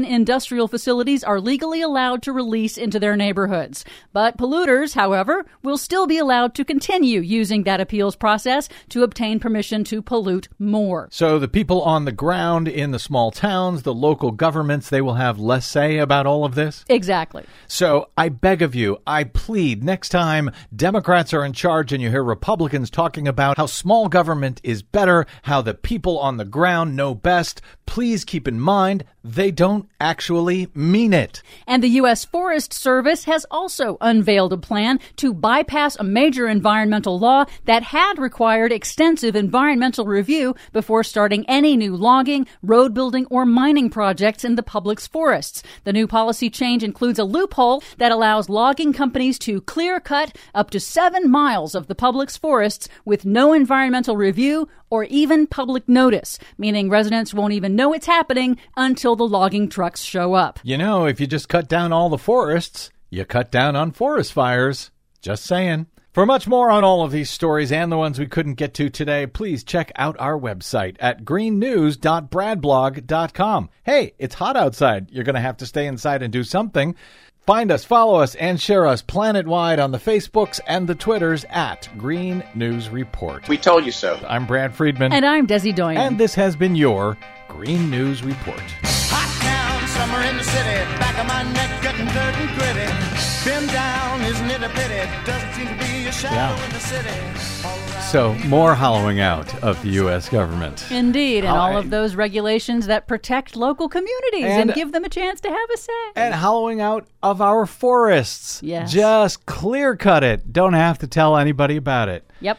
industrial facilities are legally allowed to release into their neighborhoods. But polluters, however, will still be allowed to continue using that appeals process to obtain permission to pollute more. So the people on the ground in the small towns, the local governments, they will have less say about all of this? Exactly. So I beg of you, I plead, next time Democrats are in charge and you hear Republicans talking about how small government is better, how the people on the ground know best, please keep in mind they don't actually mean it. And the U S Forest Service has also unveiled a plan to bypass a major environmental law that had required extensive environmental review before starting any new logging, road building, or mining projects in the public's forests. The new policy change includes a loophole that allows logging companies to clear cut up to seven miles of the public's forests with no environmental review or even public notice, meaning residents won't even know it's happening until the logging trucks show up. You know, if you just cut down all the forests, you cut down on forest fires. Just saying. For much more on all of these stories and the ones we couldn't get to today, please check out our website at green news dot brad blog dot com. Hey, it's hot outside. You're going to have to stay inside and do something. Find us, follow us, and share us planet-wide on the Facebooks and the Twitters at Green News Report. We told you so. I'm Brad Friedman. And I'm Desi Doyen. And this has been your Green News Report. Hot town, summer in the city, back of my neck getting dirt and gritty. Been down, isn't it a pity? Doesn't seem to be a shadow Yeah. in the city. All around. So, more hollowing out of the U S government. Indeed, and How- all of those regulations that protect local communities And- and, give them a chance to have a say. And hollowing out of our forests. Yes. Just clear cut it. Don't have to tell anybody about it. Yep.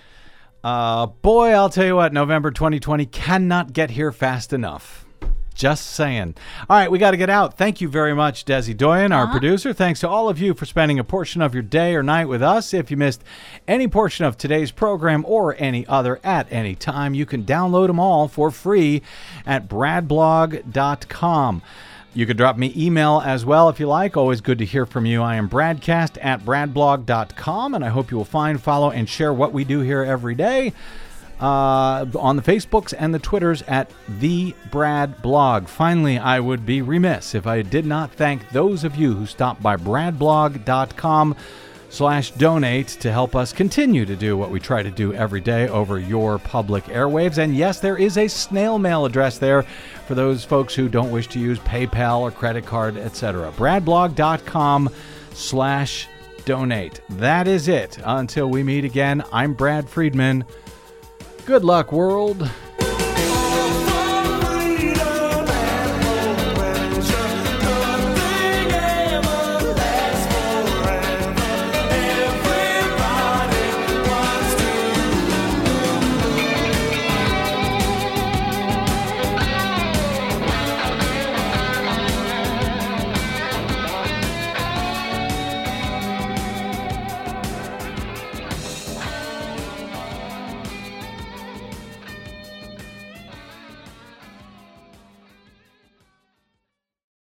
Uh, boy, I'll tell you what, November twenty twenty cannot get here fast enough. Just saying. All right, we got to get out. Thank you very much, Desi Doyen, our producer. Thanks to all of you for spending a portion of your day or night with us. If you missed any portion of today's program or any other at any time, you can download them all for free at brad blog dot com. You could drop me email as well if you like. Always good to hear from you. I am bradcast at brad blog dot com, and I hope you will find, follow, and share what we do here every day uh, on the Facebooks and the Twitters at The Brad Blog. Finally, I would be remiss if I did not thank those of you who stopped by brad blog dot com slash donate to help us continue to do what we try to do every day over your public airwaves. And yes, there is a snail mail address there for those folks who don't wish to use PayPal or credit card, et cetera. brad blog dot com slash donate. That is it. Until we meet again, I'm Brad Friedman. Good luck, world.